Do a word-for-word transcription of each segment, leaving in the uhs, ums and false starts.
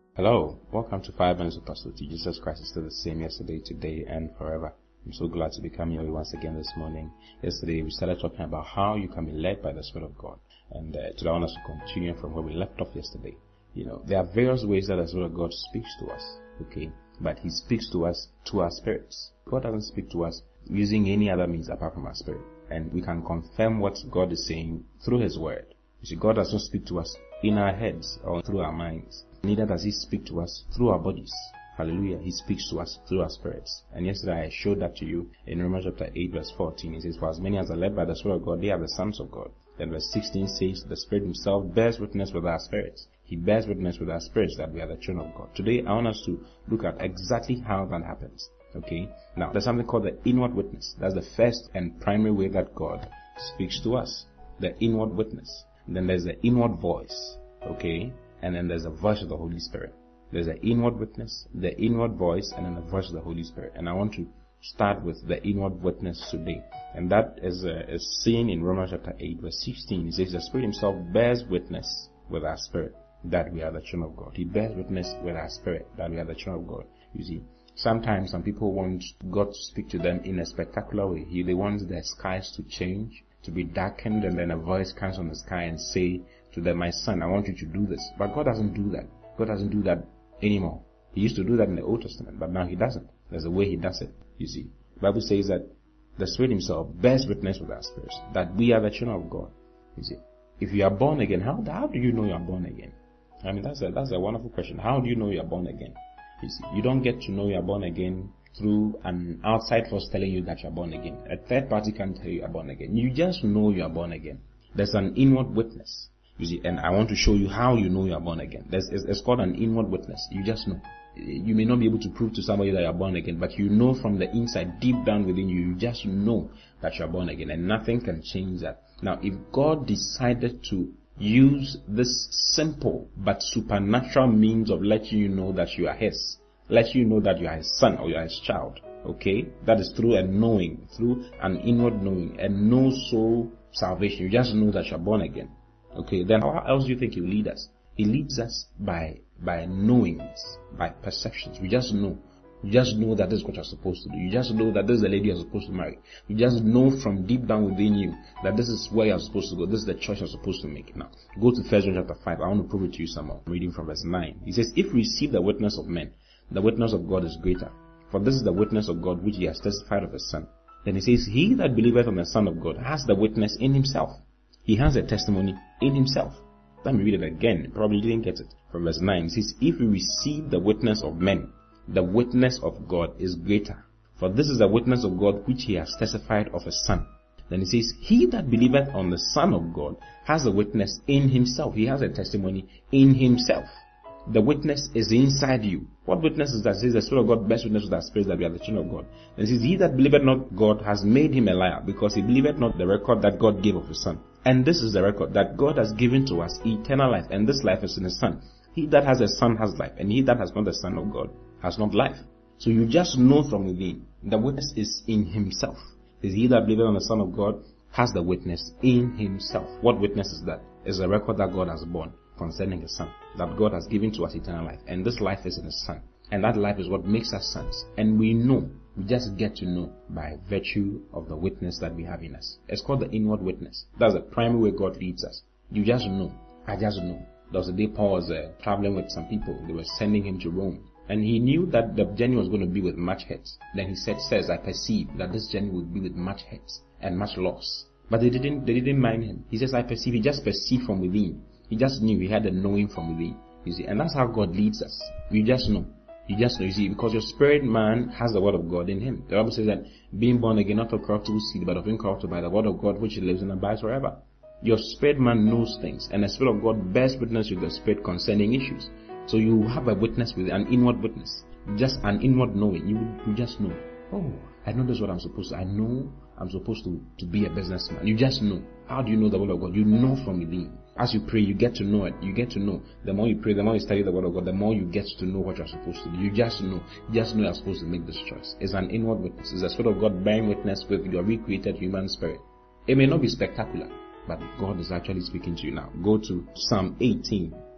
Hello, welcome to Five Minutes with Pastor T. Jesus Christ is still the same yesterday, today, and forever. I'm so glad to be coming here once again this morning. Yesterday we started talking about how you can be led by the Spirit of God, and uh, today I want us to continue from where we left off yesterday. You know, there are various ways that the Spirit of God speaks to us, okay? But He speaks to us to our spirits. God doesn't speak to us using any other means apart from our spirit, and we can confirm what God is saying through His Word. You see, God does not speak to us in our heads or through our minds. Neither does He speak to us through our bodies. Hallelujah. He speaks to us through our spirits. And yesterday I showed that to you in Romans chapter eight verse fourteen. It says, "For as many as are led by the Spirit of God, they are the sons of God." Then verse sixteen says, "The Spirit Himself bears witness with our spirits." He bears witness with our spirits that we are the children of God. Today I want us to look at exactly how that happens. Okay? Now, there's something called the inward witness. That's the first and primary way that God speaks to us. The inward witness. And then there's the inward voice. Okay? And then there's the voice of the Holy Spirit. There's the inward witness, the inward voice, and then the voice of the Holy Spirit. And I want to start with the inward witness today. And that is, uh, is seen in Romans chapter eight verse sixteen. It says, "The Spirit Himself bears witness with our spirit that we are the children of God." He bears witness with our spirit that we are the children of God. You see, sometimes some people want God to speak to them in a spectacular way. They want their skies to change, to be darkened, and then a voice comes on the sky and say to them, "My son, I want you to do this." But God doesn't do that. God doesn't do that anymore. He used to do that in the Old Testament, but now He doesn't. There's a way He does it, you see. The Bible says that the Spirit Himself bears witness with our spirits that we are the children of God. You see, if you are born again, how, how do you know you are born again? I mean, that's a, that's a wonderful question. How do you know you are born again? You see, you don't get to know you are born again through an outside force telling you that you are born again. A third party can't tell you you are born again. You just know you are born again. There's an inward witness. You see, and I want to show you how you know you are born again. There's, it's, it's called an inward witness. You just know. You may not be able to prove to somebody that you are born again, but you know from the inside, deep down within you, you just know that you are born again, and nothing can change that. Now, if God decided to use this simple but supernatural means of letting you know that you are His, let you know that you are His son or you are His child, okay? That is through a knowing, through an inward knowing, and no soul salvation. You just know that you are born again. Okay, then how else do you think He will lead us? He leads us by by knowings, by perceptions. We just know. You just know that this is what you're supposed to do. You just know that this is the lady you're supposed to marry. You just know from deep down within you that this is where you're supposed to go. This is the choice you're supposed to make. Now, go to First John chapter five. I want to prove it to you some more. I'm reading from verse nine. He says, "If we receive the witness of men, the witness of God is greater. For this is the witness of God which He has testified of His Son." Then He says, "He that believeth on the Son of God has the witness in himself." He has a testimony in Himself. Let me read it again. You probably didn't get it. From verse nine, it says, "If we receive the witness of men, the witness of God is greater. For this is the witness of God which He has testified of His Son." Then it says, "He that believeth on the Son of God has a witness in himself." He has a testimony in himself. The witness is inside you. What witness is that? It says the Spirit of God bears witness with our spirits that we are the children of God. And it says, "He that believeth not God has made him a liar, because he believeth not the record that God gave of His Son. And this is the record, that God has given to us eternal life, and this life is in His Son. He that has a Son has life, and he that has not the Son of God has not life." So you just know from within. The witness is in himself. It says, "He that believeth on the Son of God has the witness in himself." What witness is that? It's a record that God has borne concerning His Son, that God has given to us eternal life, and this life is in His Son, and that life is what makes us sons. And we know, we just get to know by virtue of the witness that we have in us. It's called the inward witness. That's the primary way God leads us. You just know. I just know. There was a day Paul was uh, traveling with some people. They were sending him to Rome, and he knew that the journey was going to be with much hurts. Then he said, "Says I perceive that this journey would be with much hurts and much loss." But they didn't. They didn't mind him. He says, "I perceive." He just perceived from within. He just knew. He had a knowing from within. You see, and that's how God leads us. You just know. You just know. You see, because your spirit man has the word of God in him. The Bible says that being born again, not of corruptible seed, but of incorruptible by the word of God, which lives and abides forever. Your spirit man knows things, and the Spirit of God bears witness with the Spirit concerning issues. So you have a witness with an inward witness, just an inward knowing. You you just know. Oh, I know this is what I'm supposed to. I know I'm supposed to to be a businessman. You just know. How do you know the word of God? You know from within. As you pray, you get to know it. You get to know. The more you pray, the more you study the word of God, the more you get to know what you're supposed to do. You just know. You just know you're supposed to make this choice. It's an inward witness. It's the Spirit of God bearing witness with your recreated human spirit. It may not be spectacular, but God is actually speaking to you now. Go to Psalm eighteen.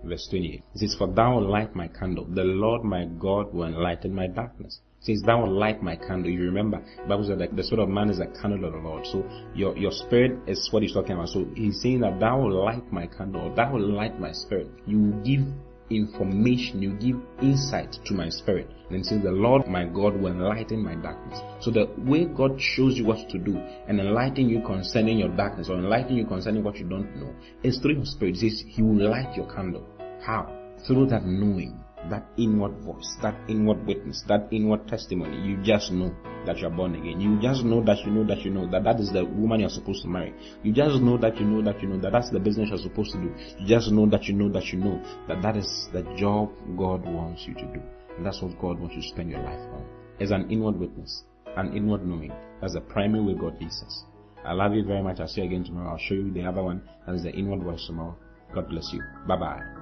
Verse twenty-eight. It says, for thou will light my candle. The Lord my God will enlighten my darkness. It says, thou will light my candle. You remember, the Bible said that the spirit of man is a candle of the Lord. So your, your spirit is what he's talking about. So he's saying that thou will light my candle. Thou will light my spirit. You will give information, you give insight to my spirit. And it says, the Lord my God will enlighten my darkness. So the way God shows you what to do and enlighten you concerning your darkness, or enlighten you concerning what you don't know, is through your spirit. It says he will light your candle. How? Through that knowing, that inward voice, that inward witness, that inward testimony. You just know that you are born again. You just know that you know that you know that that is the woman you're supposed to marry. You just know that you know that you know that that's the business you're supposed to do. You just know that you know that you know that that is the job God wants you to do. And that's what God wants you to spend your life on. As an inward witness, an inward knowing. That's the primary way God leads us. I love you very much. I'll see you again tomorrow. I'll show you the other one. That is the inward voice tomorrow. God bless you. Bye bye.